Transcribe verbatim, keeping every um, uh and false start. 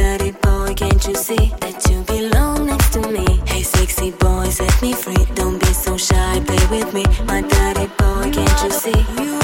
dirty boy, can't you see that you belong next to me? Hey sexy boy, set me free. Don't be so shy, play with me. My dirty boy, can't you see? You